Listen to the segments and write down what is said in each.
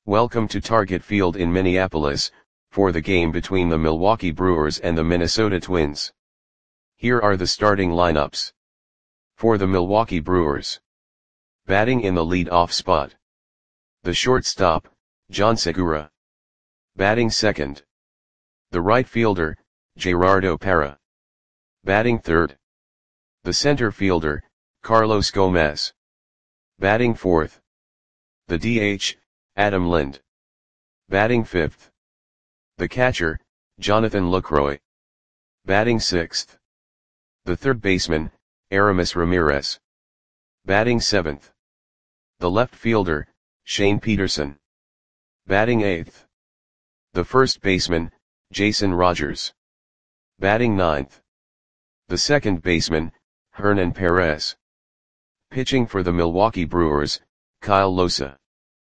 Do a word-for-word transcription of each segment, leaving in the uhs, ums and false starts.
Welcome to Target Field in Minneapolis, for the game between the Milwaukee Brewers and the Minnesota Twins. Here are the starting lineups. For the Milwaukee Brewers. Batting in the lead-off spot. The shortstop, John Segura. Batting second. The right fielder, Gerardo Parra. Batting third. The center fielder, Carlos Gomez. Batting fourth. The D H, Adam Lind. Batting fifth. The catcher, Jonathan Lucroy. Batting sixth. The third baseman, Aramis Ramirez. Batting seventh. The left fielder, Shane Peterson. Batting eighth. The first baseman, Jason Rogers. Batting ninth. The second baseman, Hernan Perez. Pitching for the Milwaukee Brewers, Kyle Losa.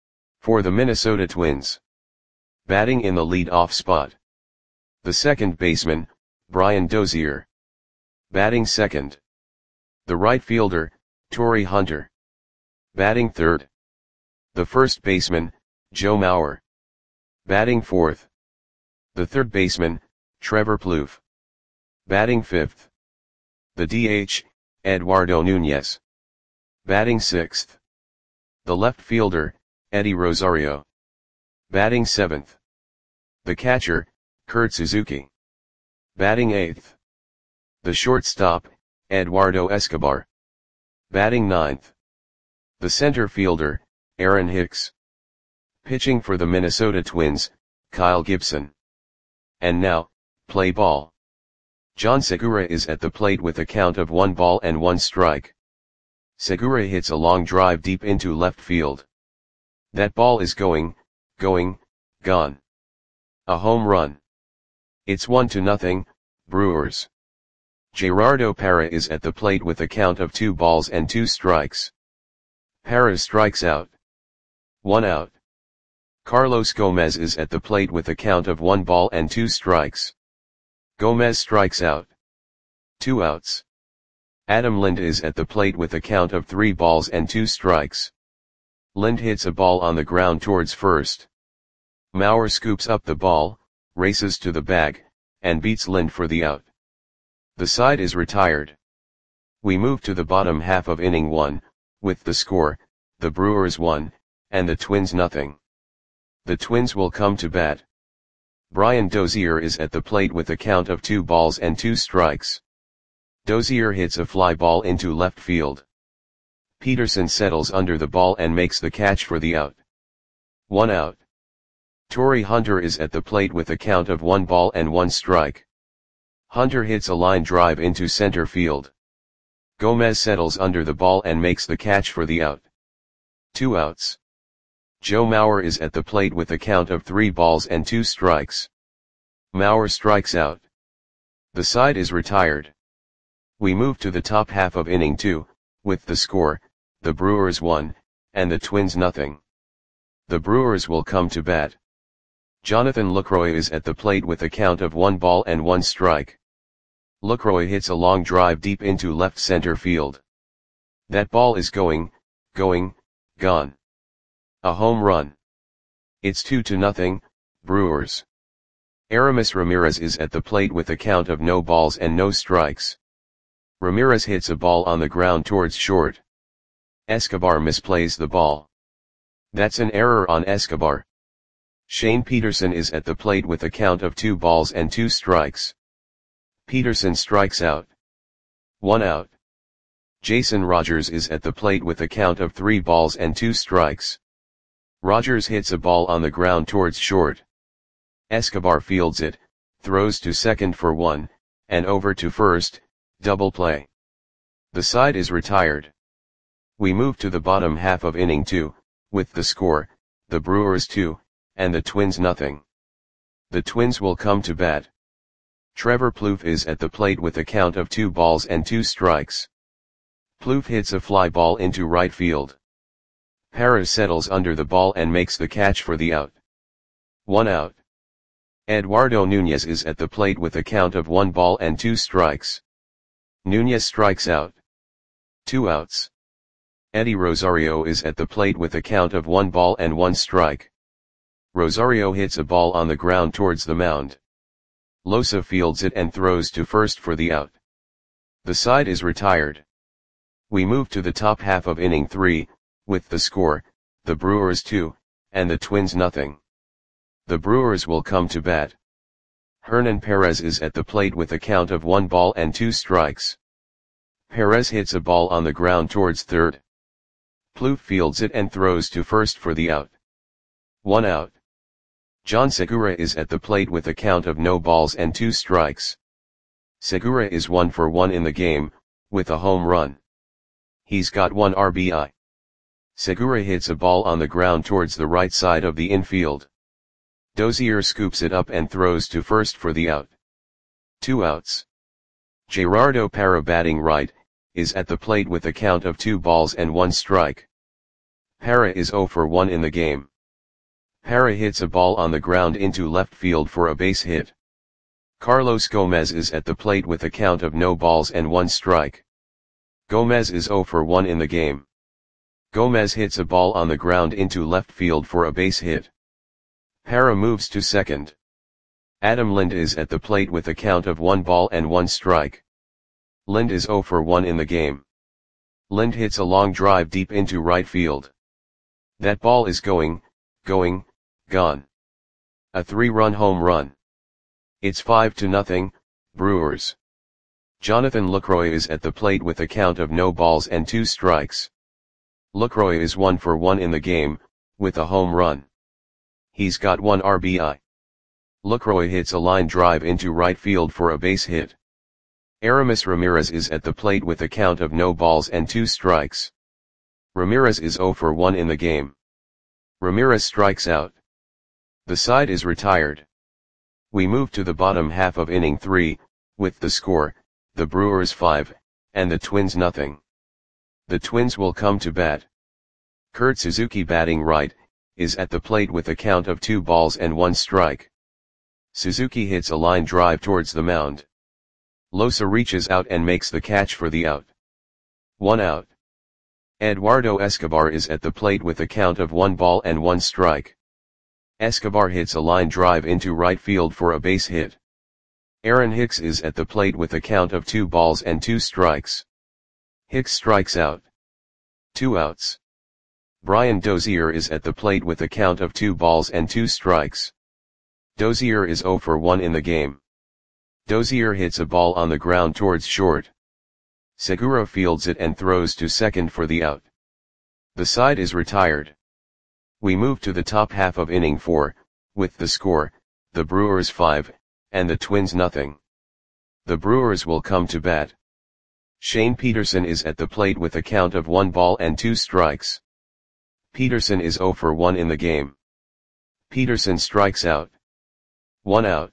For the Minnesota Twins. Batting in the lead-off spot. The second baseman, Brian Dozier. Batting second. The right fielder, Torii Hunter. Batting third. The first baseman, Joe Mauer. Batting fourth. The third baseman, Trevor Plouffe. Batting fifth. The D H, Eduardo Nunez. Batting sixth. The left fielder, Eddie Rosario. Batting seventh. The catcher, Kurt Suzuki. Batting eighth. The shortstop, Eduardo Escobar. Batting ninth. The center fielder, Aaron Hicks. Pitching for the Minnesota Twins, Kyle Gibson. And now, play ball. John Segura is at the plate with a count of one ball and one strike. Segura hits a long drive deep into left field. That ball is going, going, gone. A home run. It's one to nothing, Brewers. Gerardo Parra is at the plate with a count of two balls and two strikes. Parra strikes out. One out. Carlos Gomez is at the plate with a count of one ball and two strikes. Gomez strikes out. Two outs. Adam Lind is at the plate with a count of three balls and two strikes. Lind hits a ball on the ground towards first. Mauer scoops up the ball, races to the bag, and beats Lind for the out. The side is retired. We move to the bottom half of inning one, with the score, the Brewers one, and the Twins nothing. The Twins will come to bat. Brian Dozier is at the plate with a count of two balls and two strikes. Dozier hits a fly ball into left field. Peterson settles under the ball and makes the catch for the out. One out. Torii Hunter is at the plate with a count of one ball and one strike. Hunter hits a line drive into center field. Gomez settles under the ball and makes the catch for the out. Two outs. Joe Mauer is at the plate with a count of three balls and two strikes. Mauer strikes out. The side is retired. We move to the top half of inning two, with the score, the Brewers one, and the Twins nothing. The Brewers will come to bat. Jonathan Lucroy is at the plate with a count of one ball and one strike. Lucroy hits a long drive deep into left center field. That ball is going, going, gone. A home run. It's two to nothing, Brewers. Aramis Ramirez is at the plate with a count of no balls and no strikes. Ramirez hits a ball on the ground towards short. Escobar misplays the ball. That's an error on Escobar. Shane Peterson is at the plate with a count of two balls and two strikes. Peterson strikes out. One out. Jason Rogers is at the plate with a count of three balls and two strikes. Rogers hits a ball on the ground towards short. Escobar fields it, throws to second for one, and over to first, double play. The side is retired. We move to the bottom half of inning two, with the score, the Brewers two, and the Twins nothing. The Twins will come to bat. Trevor Plouffe is at the plate with a count of two balls and two strikes. Plouffe hits a fly ball into right field. Parra settles under the ball and makes the catch for the out. One out. Eduardo Nunez is at the plate with a count of one ball and two strikes. Nunez strikes out. Two outs. Eddie Rosario is at the plate with a count of one ball and one strike. Rosario hits a ball on the ground towards the mound. Losa fields it and throws to first for the out. The side is retired. We move to the top half of inning three, with the score, the Brewers two, and the Twins nothing. The Brewers will come to bat. Hernan Perez is at the plate with a count of one ball and two strikes. Perez hits a ball on the ground towards third. Plouffe fields it and throws to first for the out. One out. John Segura is at the plate with a count of no balls and two strikes. Segura is one for one in the game, with a home run. He's got one R B I. Segura hits a ball on the ground towards the right side of the infield. Dozier scoops it up and throws to first for the out. Two outs. Gerardo Parra, batting right, is at the plate with a count of two balls and one strike. Parra is zero for one in the game. Parra hits a ball on the ground into left field for a base hit. Carlos Gomez is at the plate with a count of no balls and one strike. Gomez is zero for one in the game. Gomez hits a ball on the ground into left field for a base hit. Parra moves to second. Adam Lind is at the plate with a count of one ball and one strike. Lind is zero for one in the game. Lind hits a long drive deep into right field. That ball is going, going, gone. A three-run home run. It's five to nothing, Brewers. Jonathan Lucroy is at the plate with a count of no balls and two strikes. Lucroy is one for one in the game, with a home run. He's got one R B I. Lucroy hits a line drive into right field for a base hit. Aramis Ramirez is at the plate with a count of no balls and two strikes. Ramirez is zero for one in the game. Ramirez strikes out. The side is retired. We move to the bottom half of inning three, with the score, the Brewers five, and the Twins nothing. The Twins will come to bat. Kurt Suzuki, batting right, is at the plate with a count of two balls and one strike. Suzuki hits a line drive towards the mound. Losa reaches out and makes the catch for the out. One out. Eduardo Escobar is at the plate with a count of one ball and one strike. Escobar hits a line drive into right field for a base hit. Aaron Hicks is at the plate with a count of two balls and two strikes. Hicks strikes out. Two outs. Brian Dozier is at the plate with a count of two balls and two strikes. Dozier is zero for one in the game. Dozier hits a ball on the ground towards short. Segura fields it and throws to second for the out. The side is retired. We move to the top half of inning four, with the score, the Brewers five, and the Twins nothing. The Brewers will come to bat. Shane Peterson is at the plate with a count of one ball and two strikes. Peterson is zero for one in the game. Peterson strikes out. One out.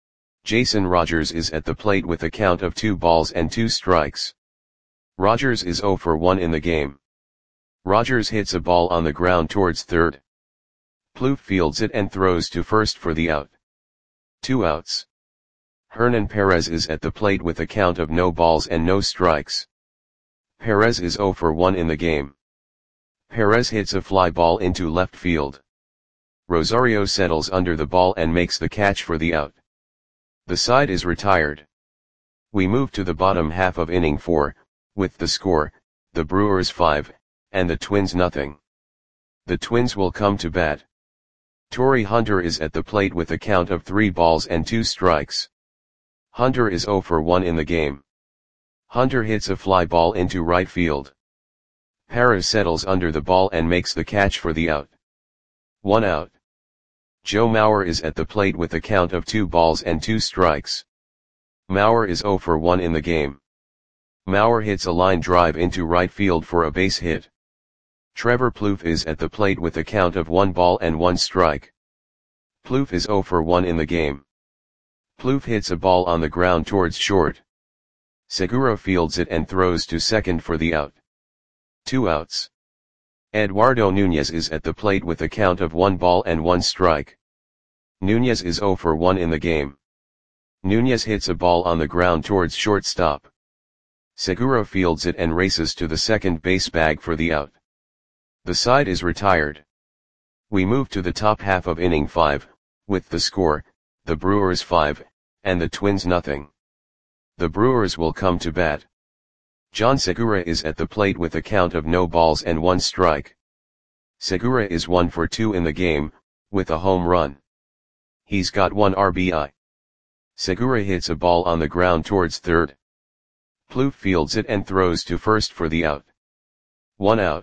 Jason Rogers is at the plate with a count of two balls and two strikes. Rogers is zero for one in the game. Rogers hits a ball on the ground towards third. Plouffe fields it and throws to first for the out. Two outs. Hernan Perez is at the plate with a count of no balls and no strikes. Perez is zero for one in the game. Perez hits a fly ball into left field. Rosario settles under the ball and makes the catch for the out. The side is retired. We move to the bottom half of inning four, with the score, the Brewers five, and the Twins nothing. The Twins will come to bat. Torrey Hunter is at the plate with a count of three balls and two strikes. Hunter is zero for one in the game. Hunter hits a fly ball into right field. Parra settles under the ball and makes the catch for the out. One out. Joe Mauer is at the plate with a count of two balls and two strikes. Mauer is zero for one in the game. Mauer hits a line drive into right field for a base hit. Trevor Plouffe is at the plate with a count of one ball and one strike. Plouffe is zero for one in the game. Plouffe hits a ball on the ground towards short. Segura fields it and throws to second for the out. Two outs. Eduardo Nunez is at the plate with a count of one ball and one strike. Nunez is zero for one in the game. Nunez hits a ball on the ground towards shortstop. Segura fields it and races to the second base bag for the out. The side is retired. We move to the top half of inning five, with the score, the Brewers five, and the Twins nothing. The Brewers will come to bat. John Segura is at the plate with a count of no balls and one strike. Segura is one for two in the game, with a home run. He's got one R B I. Segura hits a ball on the ground towards third. Plouffe fields it and throws to first for the out. One out.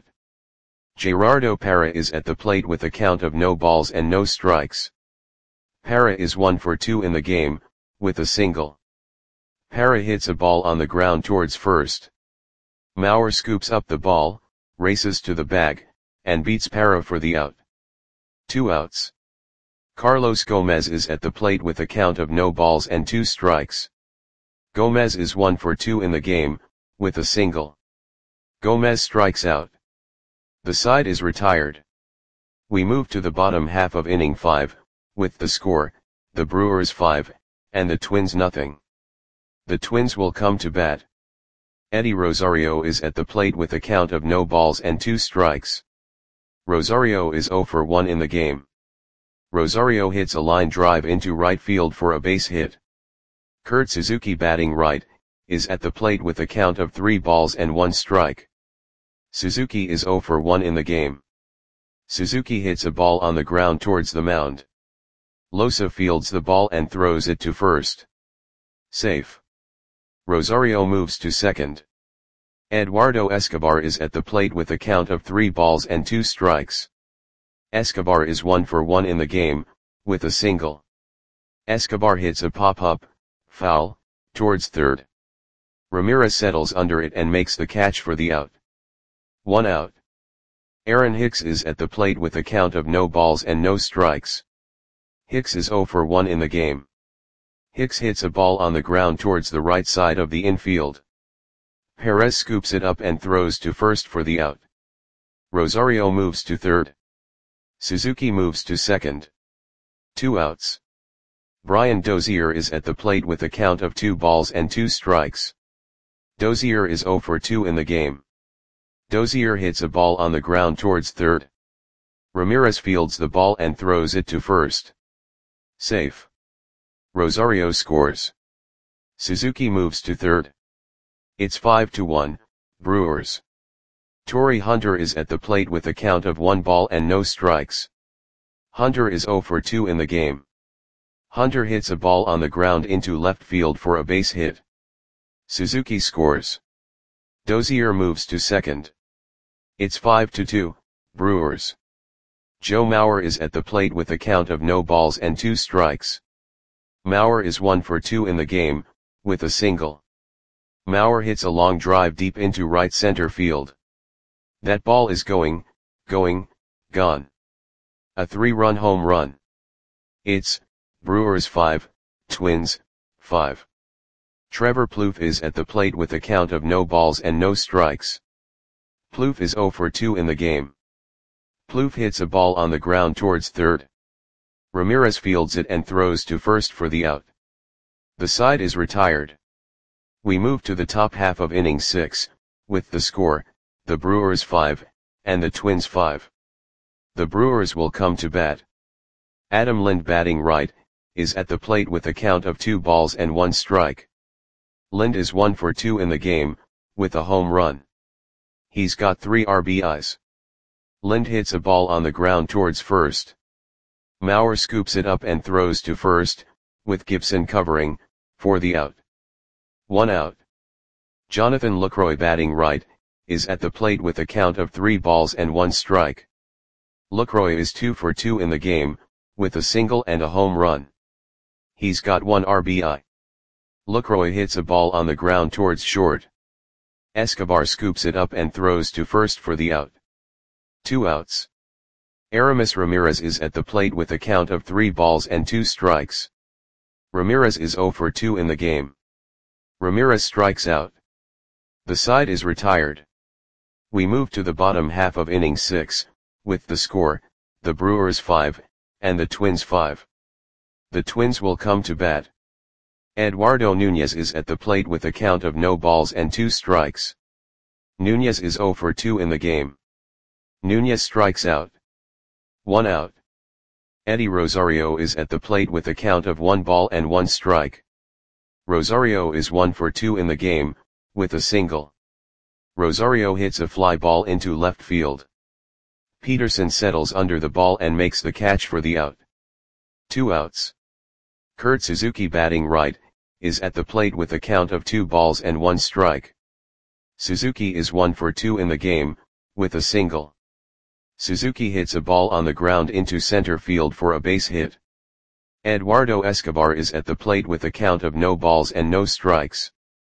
Gerardo Parra is at the plate with a count of no balls and no strikes. Parra is one for two in the game, with a single. Parra hits a ball on the ground towards first. Mauer scoops up the ball, races to the bag, and beats Parra for the out. Two outs. Carlos Gomez is at the plate with a count of no balls and two strikes. Gomez is one for two in the game, with a single. Gomez strikes out. The side is retired. We move to the bottom half of inning five, with the score, the Brewers five, and the Twins nothing. The Twins will come to bat. Eddie Rosario is at the plate with a count of no balls and two strikes. Rosario is zero for one in the game. Rosario hits a line drive into right field for a base hit. Kurt Suzuki, batting right, is at the plate with a count of three balls and one strike. Suzuki is zero for one in the game. Suzuki hits a ball on the ground towards the mound. Losa fields the ball and throws it to first. Safe. Rosario moves to second. Eduardo Escobar is at the plate with a count of three balls and two strikes. Escobar is one for one in the game, with a single. Escobar hits a pop-up, foul, towards third. Ramirez settles under it and makes the catch for the out. One out. Aaron Hicks is at the plate with a count of no balls and no strikes. Hicks is zero for one in the game. Hicks hits a ball on the ground towards the right side of the infield. Perez scoops it up and throws to first for the out. Rosario moves to third. Suzuki moves to second. Two outs. Brian Dozier is at the plate with a count of two balls and two strikes. Dozier is zero for two in the game. Dozier hits a ball on the ground towards third. Ramirez fields the ball and throws it to first. Safe. Rosario scores. Suzuki moves to third. It's five to one, Brewers. Torrey Hunter is at the plate with a count of one ball and no strikes. Hunter is zero for two in the game. Hunter hits a ball on the ground into left field for a base hit. Suzuki scores. Dozier moves to second. It's five to two, Brewers. Joe Mauer is at the plate with a count of no balls and two strikes. Mauer is one for two in the game, with a single. Mauer hits a long drive deep into right center field. That ball is going, going, gone. A three-run home run. It's Brewers five, Twins five. Trevor Plouffe is at the plate with a count of no balls and no strikes. Plouffe is zero for two in the game. Plouffe hits a ball on the ground towards third. Ramirez fields it and throws to first for the out. The side is retired. We move to the top half of inning six, with the score, the Brewers five, and the Twins five. The Brewers will come to bat. Adam Lind, batting right, is at the plate with a count of two balls and one strike. Lind is one for two in the game, with a home run. He's got three R B Is. Lind hits a ball on the ground towards first. Mauer scoops it up and throws to first, with Gibson covering, for the out. One out. Jonathan Lucroy, batting right, is at the plate with a count of three balls and one strike. Lucroy is two for two in the game, with a single and a home run. He's got one R B I. Lucroy hits a ball on the ground towards short. Escobar scoops it up and throws to first for the out. Two outs. Aramis Ramirez is at the plate with a count of three balls and two strikes. Ramirez is zero for two in the game. Ramirez strikes out. The side is retired. We move to the bottom half of inning six, with the score, the Brewers five, and the Twins five. The Twins will come to bat. Eduardo Nunez is at the plate with a count of no balls and two strikes. Nunez is zero for two in the game. Nunez strikes out. One out. Eddie Rosario is at the plate with a count of one ball and one strike. Rosario is one for two in the game, with a single. Rosario hits a fly ball into left field. Peterson settles under the ball and makes the catch for the out. Two outs. Kurt Suzuki, batting right, is at the plate with a count of two balls and one strike. Suzuki is one for two in the game, with a single. Suzuki hits a ball on the ground into center field for a base hit. Eduardo Escobar is at the plate with a count of no balls and no strikes.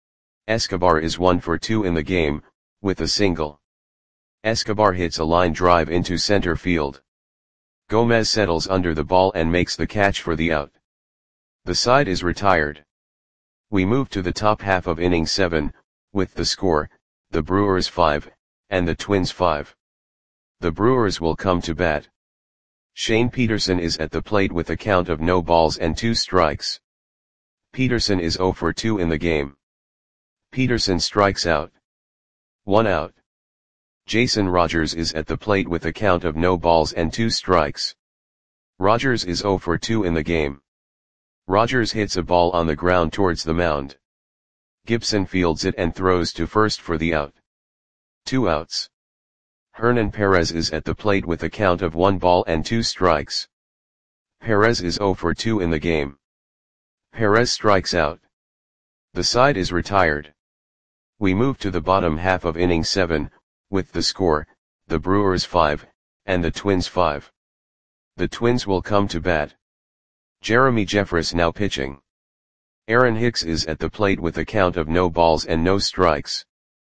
Escobar is one for two in the game, with a single. Escobar hits a line drive into center field. Gomez settles under the ball and makes the catch for the out. The side is retired. We move to the top half of inning seven, with the score, the Brewers five, and the Twins five. The Brewers will come to bat. Shane Peterson is at the plate with a count of no balls and two strikes. Peterson is zero for two in the game. Peterson strikes out. One out. Jason Rogers is at the plate with a count of no balls and two strikes. Rogers is zero for two in the game. Rogers hits a ball on the ground towards the mound. Gibson fields it and throws to first for the out. Two outs. Hernan Perez is at the plate with a count of one ball and two strikes. Perez is zero for two in the game. Perez strikes out. The side is retired. We move to the bottom half of inning seven, with the score, the Brewers five, and the Twins five. The Twins will come to bat. Jeremy Jeffress now pitching. Aaron Hicks is at the plate with a count of no balls and no strikes.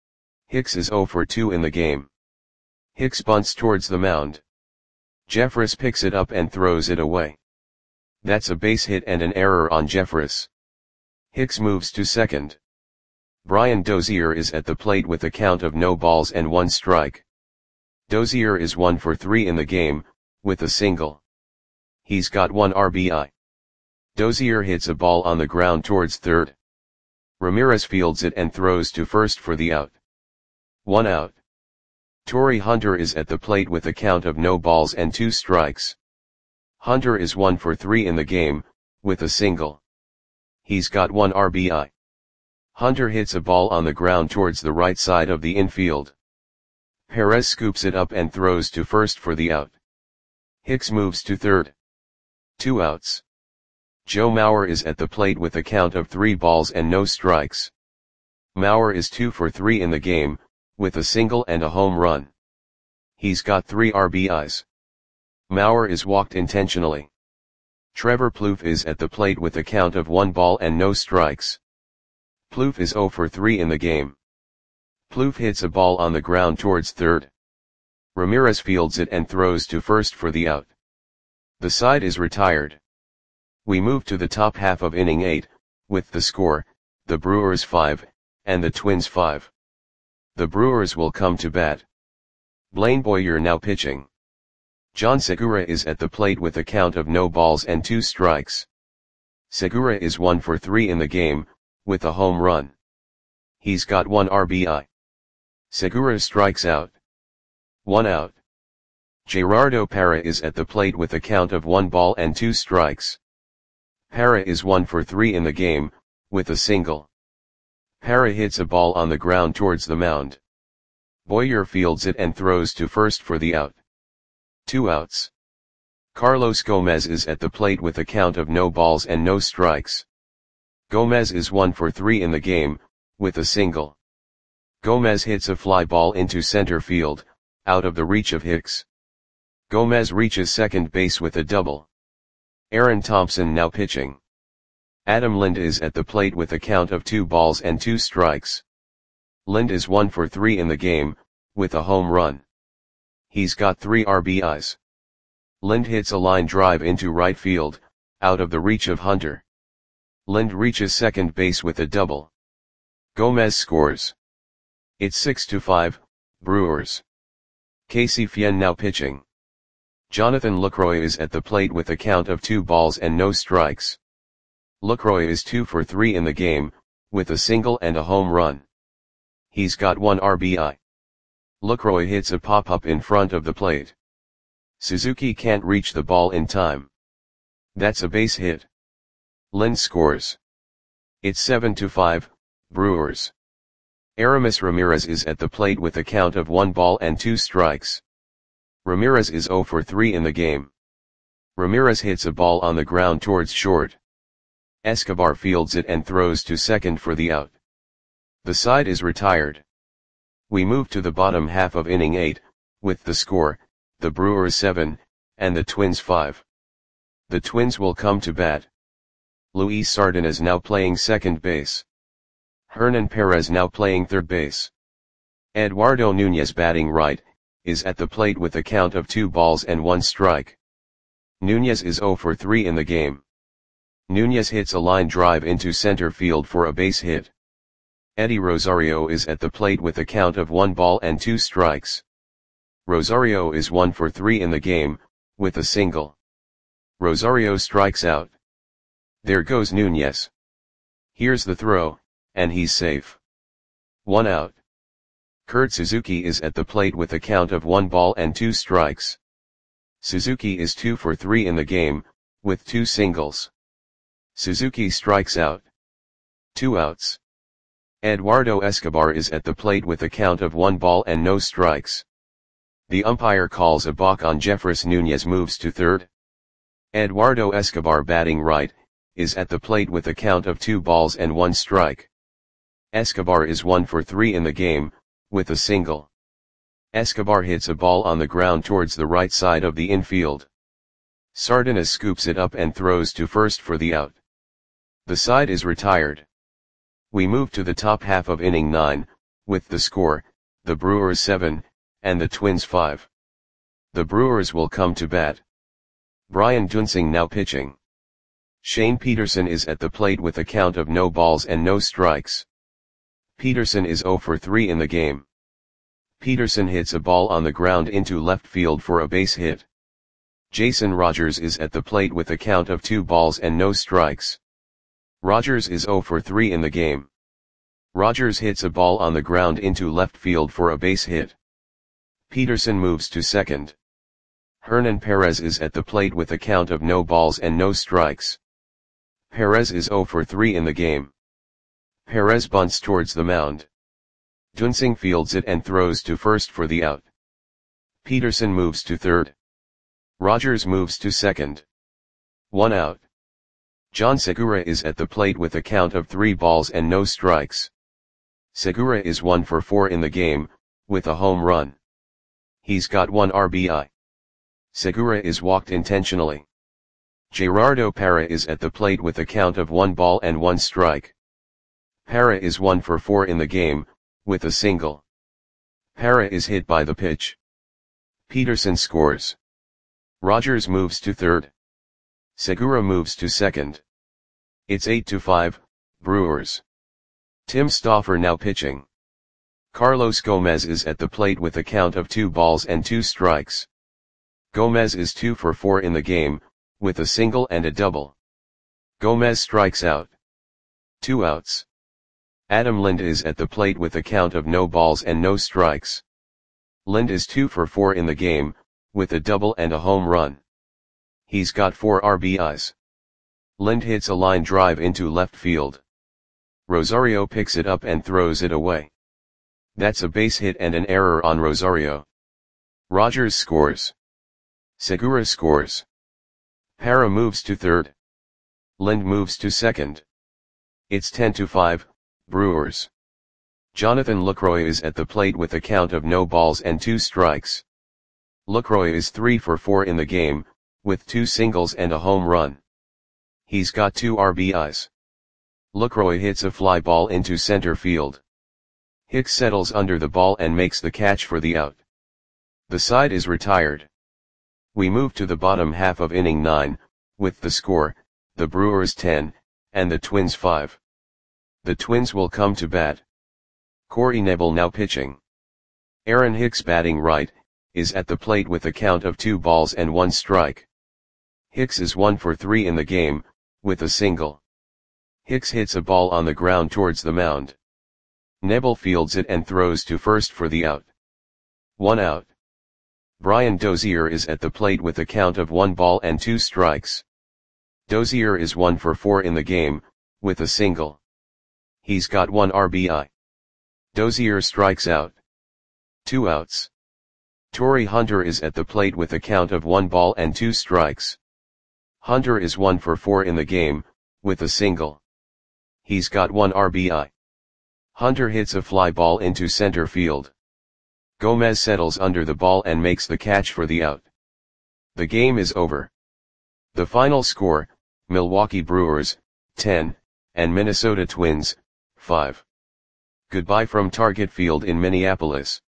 Hicks is zero for two in the game. Hicks bunts towards the mound. Jeffress picks it up and throws it away. That's a base hit and an error on Jeffress. Hicks moves to second. Brian Dozier is at the plate with a count of no balls and one strike. Dozier is one for three in the game, with a single. He's got one R B I. Dozier hits a ball on the ground towards third. Ramirez fields it and throws to first for the out. One out. Torrey Hunter is at the plate with a count of no balls and two strikes. Hunter is one for three in the game, with a single. He's got one R B I. Hunter hits a ball on the ground towards the right side of the infield. Perez scoops it up and throws to first for the out. Hicks moves to third. Two outs. Joe Mauer is at the plate with a count of three balls and no strikes. Mauer is two for three in the game, with a single and a home run. He's got three R B Is. Mauer is walked intentionally. Trevor Plouffe is at the plate with a count of one ball and no strikes. Plouffe is zero for three in the game. Plouffe hits a ball on the ground towards third. Ramirez fields it and throws to first for the out. The side is retired. We move to the top half of inning eight, with the score, the Brewers five, and the Twins five. The Brewers will come to bat. Blaine Boyer now pitching. John Segura is at the plate with a count of no balls and two strikes. Segura is one for three in the game, with a home run. He's got one R B I. Segura strikes out. One out. Gerardo Parra is at the plate with a count of one ball and two strikes. Parra is one for three in the game, with a single. Parra hits a ball on the ground towards the mound. Boyer fields it and throws to first for the out. Two outs. Carlos Gomez is at the plate with a count of no balls and no strikes. Gomez is one for three in the game, with a single. Gomez hits a fly ball into center field, out of the reach of Hicks. Gomez reaches second base with a double. Aaron Thompson now pitching. Adam Lind is at the plate with a count of two balls and two strikes. Lind is one for three in the game, with a home run. He's got three R B Is. Lind hits a line drive into right field, out of the reach of Hunter. Lind reaches second base with a double. Gomez scores. It's six to five, Brewers. Casey Fien now pitching. Jonathan Lucroy is at the plate with a count of two balls and no strikes. Lucroy is two for three in the game, with a single and a home run. He's got one R B I. Lucroy hits a pop-up in front of the plate. Suzuki can't reach the ball in time. That's a base hit. Lind scores. It's seven to five, Brewers. Aramis Ramirez is at the plate with a count of one ball and two strikes. Ramirez is zero for three in the game. Ramirez hits a ball on the ground towards short. Escobar fields it and throws to second for the out. The side is retired. We move to the bottom half of inning eight, with the score, the Brewers seven, and the Twins five. The Twins will come to bat. Luis Sardinas now playing second base. Hernan Perez now playing third base. Eduardo Nunez batting right, is at the plate with a count of two balls and one strike. Nunez is zero for three in the game. Nunez hits a line drive into center field for a base hit. Eddie Rosario is at the plate with a count of one ball and two strikes. Rosario is one for three in the game, with a single. Rosario strikes out. There goes Nunez. Here's the throw, and he's safe. One out. Kurt Suzuki is at the plate with a count of one ball and two strikes. Suzuki is two for three in the game, with two singles. Suzuki strikes out. Two outs. Eduardo Escobar is at the plate with a count of one ball and no strikes. The umpire calls a balk on Jeffress. Nunez moves to third. Eduardo Escobar batting right, is at the plate with a count of two balls and one strike. Escobar is one for three in the game, with a single. Escobar hits a ball on the ground towards the right side of the infield. Sardinas scoops it up and throws to first for the out. The side is retired. We move to the top half of inning nine, with the score, the Brewers seven, and the Twins five. The Brewers will come to bat. Brian Duensing now pitching. Shane Peterson is at the plate with a count of no balls and no strikes. Peterson is zero for three in the game. Peterson hits a ball on the ground into left field for a base hit. Jason Rogers is at the plate with a count of two balls and no strikes. Rogers is zero for three in the game. Rogers hits a ball on the ground into left field for a base hit. Peterson moves to second. Hernan Perez is at the plate with a count of no balls and no strikes. Perez is zero for three in the game. Perez bunts towards the mound. Duensing fields it and throws to first for the out. Peterson moves to third. Rogers moves to second. One out. John Segura is at the plate with a count of three balls and no strikes. Segura is one for four in the game, with a home run. He's got one R B I. Segura is walked intentionally. Gerardo Parra is at the plate with a count of one ball and one strike. Parra is one for four in the game, with a single. Parra is hit by the pitch. Peterson scores. Rogers moves to third. Segura moves to second. It's eight to five, Brewers. Tim Stauffer now pitching. Carlos Gomez is at the plate with a count of two balls and two strikes. Gomez is two for four in the game, with a single and a double. Gomez strikes out. Two outs. Adam Lind is at the plate with a count of no balls and no strikes. Lind is two for four in the game, with a double and a home run. He's got four R B Is. Lind hits a line drive into left field. Rosario picks it up and throws it away. That's a base hit and an error on Rosario. Rogers scores. Segura scores. Parra moves to third. Lind moves to second. It's ten to five, Brewers. Jonathan Lucroy is at the plate with a count of no balls and two strikes. Lucroy is three for four in the game, with two singles and a home run. He's got two R B Is. Lucroy hits a fly ball into center field. Hicks settles under the ball and makes the catch for the out. The side is retired. We move to the bottom half of inning nine, with the score, the Brewers ten, and the Twins five. The Twins will come to bat. Corey Knebel now pitching. Aaron Hicks batting right, is at the plate with a count of two balls and one strike. Hicks is one for three in the game, with a single. Hicks hits a ball on the ground towards the mound. Knebel fields it and throws to first for the out. One out. Brian Dozier is at the plate with a count of one ball and two strikes. Dozier is one for four in the game, with a single. He's got one R B I. Dozier strikes out. Two outs. Torii Hunter is at the plate with a count of one ball and two strikes. Hunter is one for four in the game, with a single. He's got one R B I. Hunter hits a fly ball into center field. Gomez settles under the ball and makes the catch for the out. The game is over. The final score, Milwaukee Brewers, ten, and Minnesota Twins, five. Goodbye from Target Field in Minneapolis.